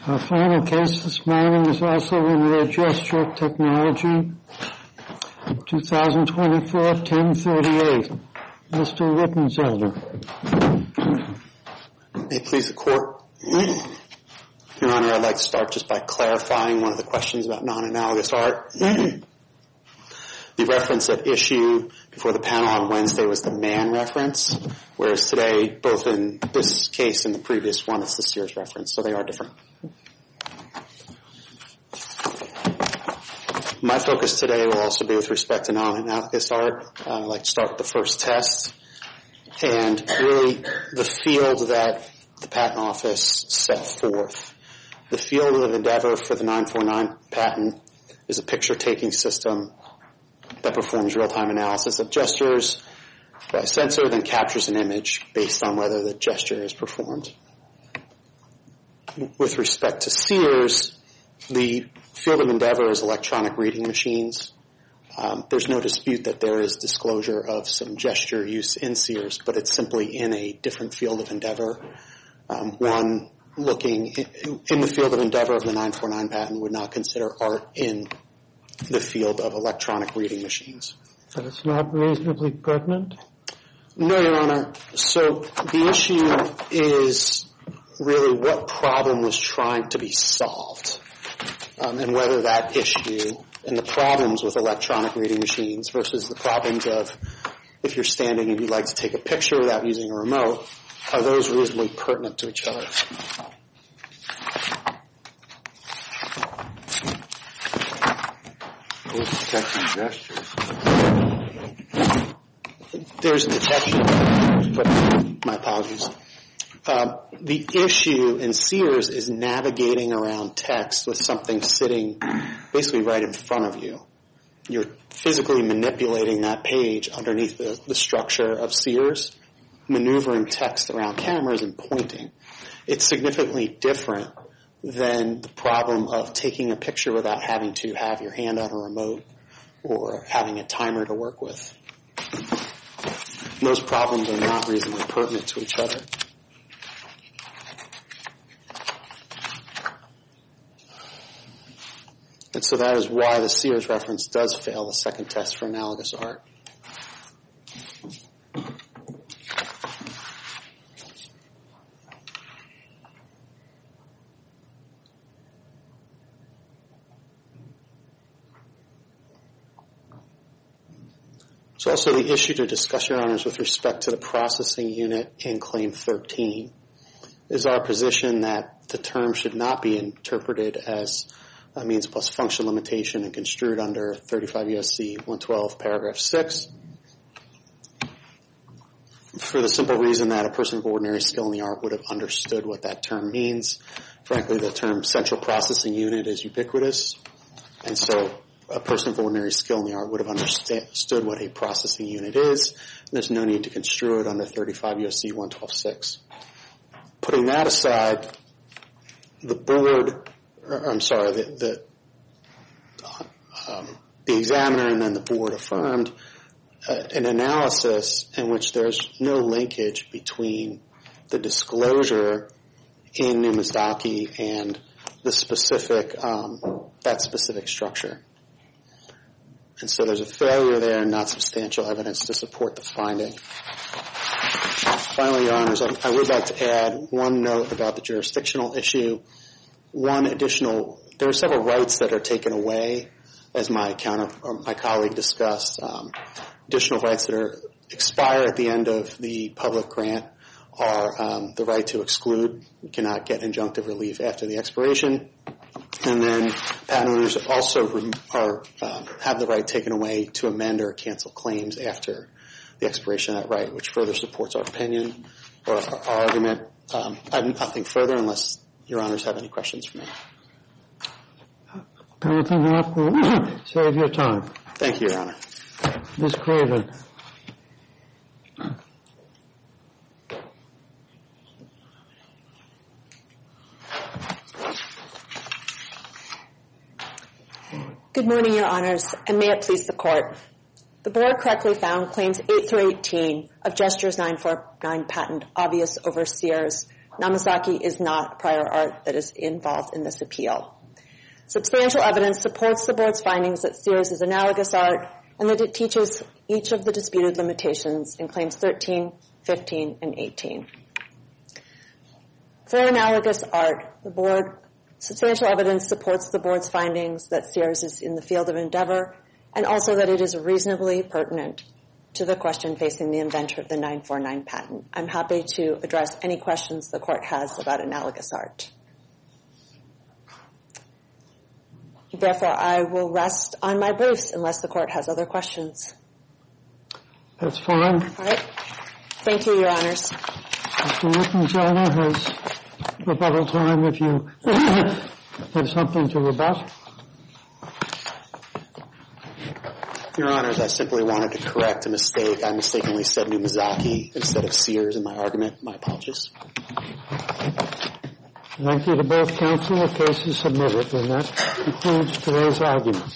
Our final case this morning is also in the gesture technology, 2024-1038. Mr. Wittenzelder. May it please the Court. Your Honor, I'd like to start just by clarifying one of the questions about non-analogous art. The reference at issue before the panel on Wednesday was the Mann reference, whereas today, both in this case and the previous one, it's the Sears reference, so they are different. My focus today will also be with respect to non-analogous art. I'd like to start with the first test, and really the field that the Patent Office set forth. The field of endeavor for the 949 patent is a picture-taking system that performs real-time analysis of gestures by a sensor, then captures an image based on whether the gesture is performed. With respect to Sears, the field of endeavor is electronic reading machines. There's no dispute that there is disclosure of some gesture use in Sears, but it's simply in a different field of endeavor. One looking in the field of endeavor of the 949 patent would not consider art in the field of electronic reading machines. But it's not reasonably pertinent? No, Your Honor. So the issue is really what problem was trying to be solved, and whether that issue and the problems with electronic reading machines versus the problems of if you're standing and you'd like to take a picture without using a remote, are those reasonably pertinent to each other? What's detecting gestures? There's detection, but my apologies. The issue in Sears is navigating around text with something sitting basically right in front of you. You're physically manipulating that page underneath the structure of Sears, maneuvering text around cameras and pointing. It's significantly different than the problem of taking a picture without having to have your hand on a remote or having a timer to work with. Those problems are not reasonably pertinent to each other. And so that is why the Sears reference does fail the second test for analogous art. There's also the issue to discuss, Your Honors, with respect to the processing unit in Claim 13. It is our position that the term should not be interpreted as a means plus function limitation and construed under 35 U.S.C. 112 paragraph 6 for the simple reason that a person of ordinary skill in the art would have understood what that term means. Frankly, the term central processing unit is ubiquitous, and so a person of ordinary skill in the art would have understood what a processing unit is. There's no need to construe it under 35 U.S.C. 112.6. Putting that aside, the examiner and then the board affirmed an analysis in which there's no linkage between the disclosure in Numizaki and the specific that specific structure. And so there's a failure there and not substantial evidence to support the finding. Finally, Your Honors, I would like to add one note about the jurisdictional issue. There are several rights that are taken away, as my colleague discussed. Additional rights that expire at the end of the public grant are the right to exclude. You cannot get injunctive relief after the expiration. And then patent owners also have the right taken away to amend or cancel claims after the expiration of that right, which further supports our opinion or our argument. I have nothing further unless Your Honors have any questions for me. Anything else will save your time. Thank you, Your Honor. Ms. Craven. Good morning, Your Honors, and may it please the Court. The Board correctly found Claims 8 through 18 of Gestures 949 patent obvious over Sears Namazaki is not prior art that is involved in this appeal. Substantial evidence supports the Board's findings that Sears is analogous art and that it teaches each of the disputed limitations in Claims 13, 15, and 18. For analogous art, substantial evidence supports the Board's findings that Sears is in the field of endeavor and also that it is reasonably pertinent to the question facing the inventor of the 949 patent. I'm happy to address any questions the Court has about analogous art. Therefore, I will rest on my briefs unless the Court has other questions. That's fine. All right. Thank you, Your Honors. Mr. Wittenzelder has rebuttal time if you have something to rebut. Your Honors, I simply wanted to correct a mistake. I mistakenly said Numizaki instead of Sears in my argument. My apologies. Thank you to both counsel. The case is submitted, and that concludes today's argument.